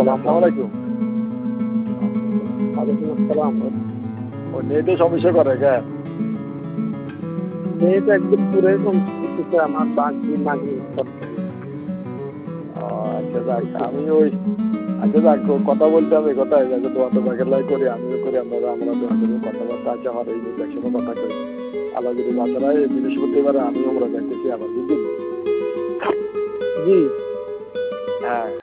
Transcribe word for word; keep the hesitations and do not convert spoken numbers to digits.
আসসালামু আলাইকুম। ওয়ালাইকুম আসসালাম। ওই নেটে সমস্যা করে কেন? নেট একদম পুরাই কম চলতেছে আমার বাকি নাকি করতেছে। ও আচ্ছা যাক আমি ওই আচ্ছা যাক কথা বলতে হবে কথায় যাকে দোয়া তো জাকের করি আমিও করি আপনারা আমরা দোয়া করি কথাবার্তা আছে আমার এই নিয়ে একসঙ্গে কথা কই। আল্লাহ যদি বাঁচারা এই বৃহস্পতিবার আমি আমরা যাইতেছি আবার বুঝলি? জি। হ্যাঁ।